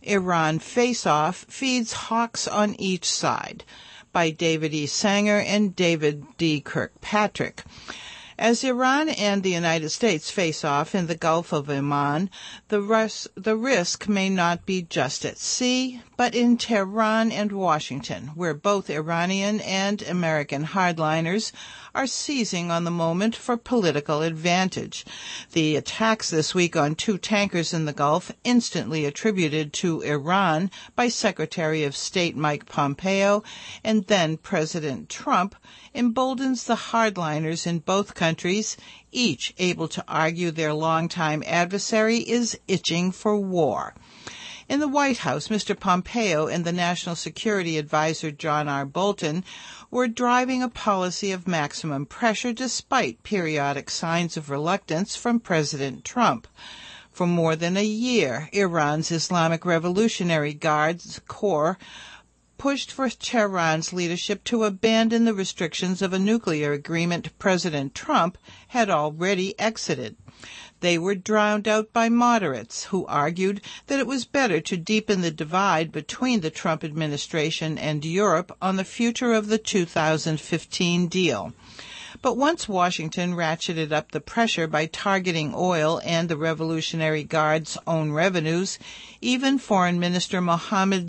Iran Face-Off Feeds Hawks on Each Side by David E. Sanger and David D. Kirkpatrick. As Iran and the United States face off in the Gulf of Oman, the risk may not be just at sea, but in Tehran and Washington, where both Iranian and American hardliners are seizing on the moment for political advantage. The attacks this week on 2 tankers in the Gulf, instantly attributed to Iran by Secretary of State Mike Pompeo and then President Trump, emboldens the hardliners in both countries, each able to argue their longtime adversary is itching for war. In the White House, Mr. Pompeo and the National Security Advisor John R. Bolton were driving a policy of maximum pressure despite periodic signs of reluctance from President Trump. For more than a year, Iran's Islamic Revolutionary Guards Corps pushed for Tehran's leadership to abandon the restrictions of a nuclear agreement President Trump had already exited. They were drowned out by moderates who argued that it was better to deepen the divide between the Trump administration and Europe on the future of the 2015 deal. But once Washington ratcheted up the pressure by targeting oil and the Revolutionary Guard's own revenues, even Foreign Minister Mohammad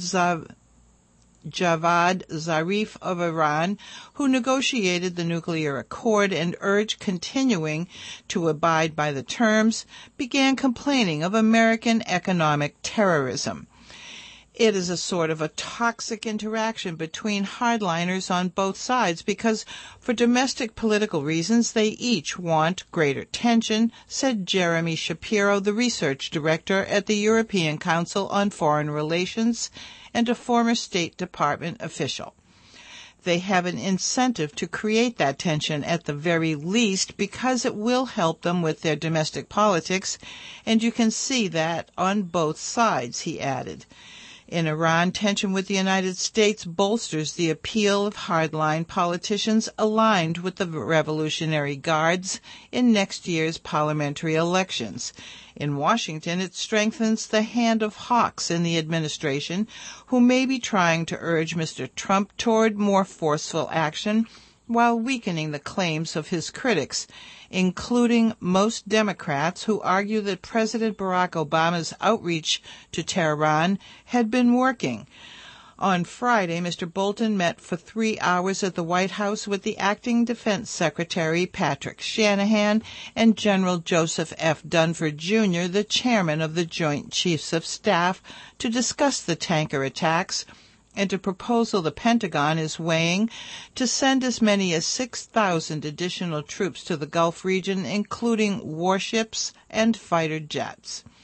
Javad Zarif of Iran, who negotiated the nuclear accord and urged continuing to abide by the terms, began complaining of American economic terrorism. It is a sort of a toxic interaction between hardliners on both sides because for domestic political reasons they each want greater tension, said Jeremy Shapiro, the research director at the European Council on Foreign Relations and a former State Department official. They have an incentive to create that tension at the very least because it will help them with their domestic politics, and you can see that on both sides, he added. In Iran, tension with the United States bolsters the appeal of hardline politicians aligned with the Revolutionary Guards in next year's parliamentary elections. In Washington, it strengthens the hand of hawks in the administration who may be trying to urge Mr. Trump toward more forceful action while weakening the claims of his critics, including most Democrats who argue that President Barack Obama's outreach to Tehran had been working. On Friday, Mr. Bolton met for 3 hours at the White House with the acting Defense Secretary Patrick Shanahan and General Joseph F. Dunford, Jr., the chairman of the Joint Chiefs of Staff, to discuss the tanker attacks and a proposal the Pentagon is weighing to send as many as 6,000 additional troops to the Gulf region, including warships and fighter jets.